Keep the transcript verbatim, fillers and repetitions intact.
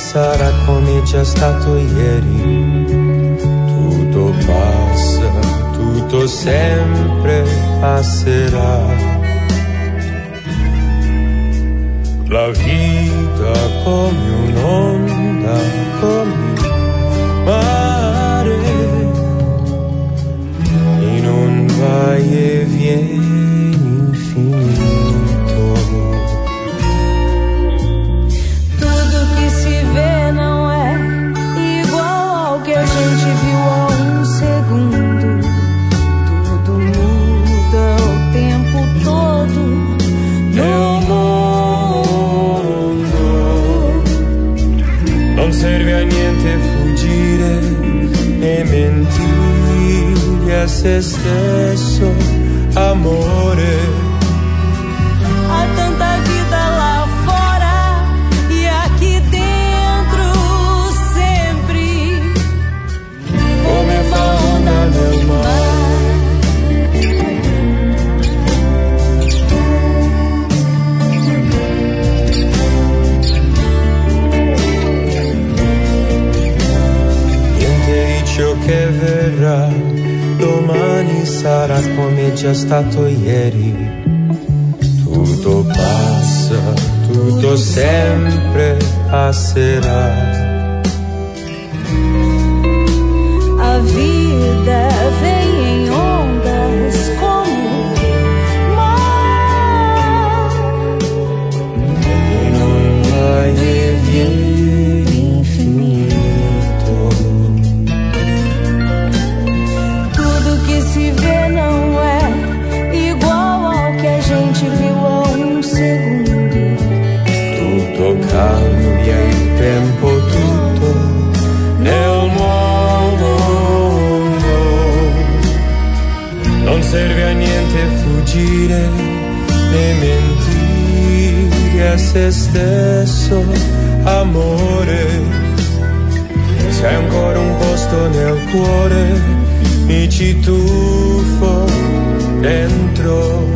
sarà come già stato ieri. Tutto passa, tutto sempre passerà. La vita come un'onda, come un mare, in un vai e vieni infinito. Tudo que se vê não é igual ao que a gente viu há um segundo. Tudo muda o tempo todo. Nel mondo non serve a niente fuggire e mentire a se stesso, amore. Há tanta vida lá fora e aqui dentro sempre. Come fa onda nel mar. Niente di ciò che verrà domani sarà come già stato ieri. Tutto passa, tutto sempre passerà. A vida vem em ondas como mar. E non vai e vieni infinito. Tudo que se vê não é igual ao que a gente viu há um segundo. Tutto cambia, il tempo tutto nel mondo. Non serve a niente fuggire né mentire a se stesso, amore. Se hai ancora un posto nel cuore, mi ci tuffo dentro.